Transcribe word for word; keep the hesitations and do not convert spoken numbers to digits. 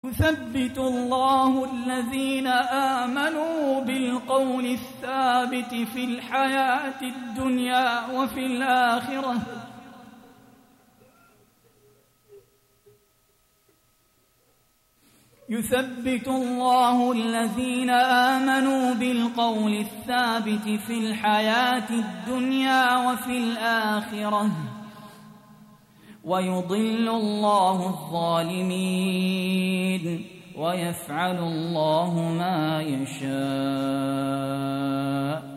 يثبت الله الذين آمنوا بالقول الثابت في الحياة الدنيا وفي الآخرة يثبت الله الذين آمنوا بالقول الثابت في الحياة الدنيا وفي الآخرة ويضل الله الظالمين ويفعل الله ما يشاء.